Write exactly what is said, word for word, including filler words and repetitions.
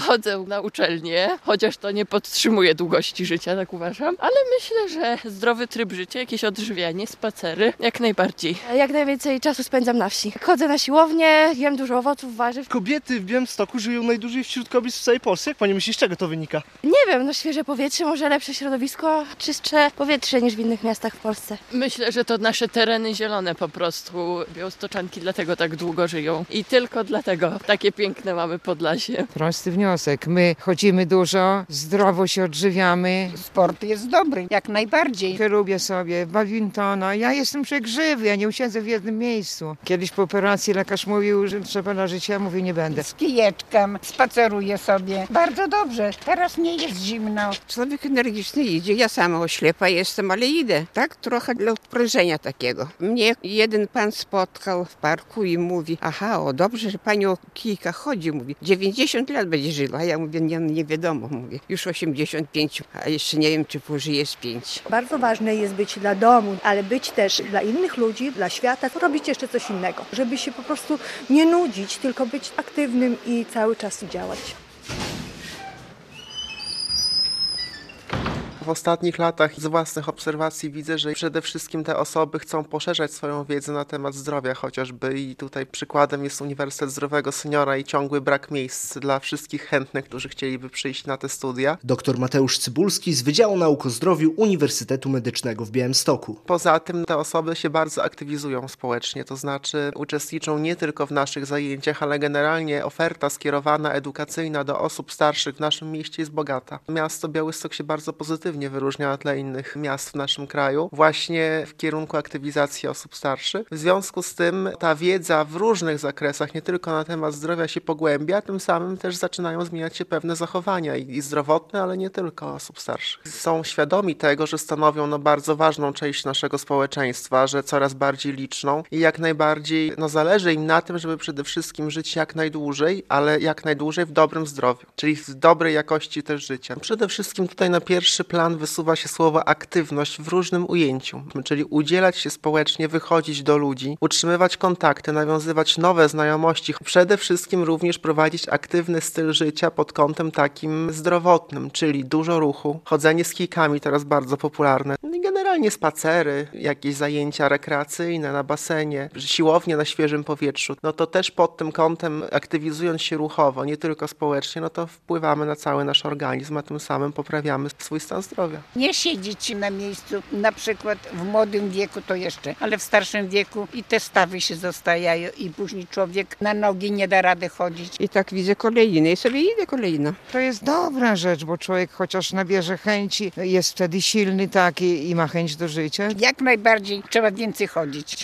Chodzę na uczelnię, chociaż to nie podtrzymuje długości życia, tak uważam, ale myślę, że zdrowy tryb życia, jakieś odżywianie, spacery, jak najbardziej. Jak najwięcej czasu spędzam na wsi. Chodzę na siłownię, jem dużo owoców, warzyw. Kobiety w Białymstoku żyją najdłużej wśród kobiet w całej Polsce. Jak pani myśli, z czego to wynika? Nie wiem, no świeże powietrze, może lepsze środowisko, czystsze powietrze niż w innych miastach w Polsce. Myślę, że to nasze tereny zielone po prostu. Białostoczanki dlatego tak długo żyją. I tylko dlatego takie piękne mamy Podlasie. Prosty wniosek. My chodzimy dużo, zdrowo się odżywiamy. Sport jest dobry, jak najbardziej. Lubię sobie badmintona. Ja jestem przegrzywy, ja nie usiądę w jednym miejscu. Kiedyś po operacji lekarz mówił, że trzeba na życie, ja mówię, nie będę. Z kijeczkiem, spaceruję sobie. Bardzo dobrze, teraz nie jest zimno. Człowiek energiczny idzie, ja sama oślepa jestem, ale idę. Tak trochę dla odprężenia takiego. Mnie jeden pan spotkał w parku i mówi, aha, o dobrze, że pani o kijkach chodzi, mówi, dziewięćdziesiąt lat będzie żyła. A ja mówię, nie, nie wiadomo, mówię, już osiemdziesiąt pięć, a jeszcze nie wiem, czy pożyje z pięć. Bardzo ważne jest być dla domu, ale być też dla innych ludzi, dla świata, robić jeszcze coś innego, żeby się po prostu nie nudzić, tylko być aktywnym i cały czas działać. W ostatnich latach z własnych obserwacji widzę, że przede wszystkim te osoby chcą poszerzać swoją wiedzę na temat zdrowia chociażby i tutaj przykładem jest Uniwersytet Zdrowego Seniora i ciągły brak miejsc dla wszystkich chętnych, którzy chcieliby przyjść na te studia. Doktor Mateusz Cybulski z Wydziału Nauk o Zdrowiu Uniwersytetu Medycznego w Białymstoku. Poza tym te osoby się bardzo aktywizują społecznie, to znaczy uczestniczą nie tylko w naszych zajęciach, ale generalnie oferta skierowana, edukacyjna do osób starszych w naszym mieście jest bogata. Miasto Białystok się bardzo pozytywnie wyróżnia na tle innych miast w naszym kraju właśnie w kierunku aktywizacji osób starszych. W związku z tym ta wiedza w różnych zakresach, nie tylko na temat zdrowia się pogłębia, tym samym też zaczynają zmieniać się pewne zachowania i, i zdrowotne, ale nie tylko osób starszych. Są świadomi tego, że stanowią no, bardzo ważną część naszego społeczeństwa, że coraz bardziej liczną i jak najbardziej no, zależy im na tym, żeby przede wszystkim żyć jak najdłużej, ale jak najdłużej w dobrym zdrowiu, czyli w dobrej jakości też życia. Przede wszystkim tutaj na pierwszy plan wysuwa się słowo aktywność w różnym ujęciu, czyli udzielać się społecznie, wychodzić do ludzi, utrzymywać kontakty, nawiązywać nowe znajomości, przede wszystkim również prowadzić aktywny styl życia pod kątem takim zdrowotnym, czyli dużo ruchu, chodzenie z kijkami teraz bardzo popularne, no i generalnie spacery, jakieś zajęcia rekreacyjne na basenie, siłownie na świeżym powietrzu, no to też pod tym kątem aktywizując się ruchowo, nie tylko społecznie, no to wpływamy na cały nasz organizm, a tym samym poprawiamy swój stan zdrowia. Nie siedzieć na miejscu, na przykład w młodym wieku to jeszcze, ale w starszym wieku i te stawy się zostajają i później człowiek na nogi nie da rady chodzić. I tak widzę kolejne i sobie idę kolejna. To jest dobra rzecz, bo człowiek chociaż nabierze chęci, jest wtedy silny taki i ma chęć do życia. Jak najbardziej trzeba więcej chodzić.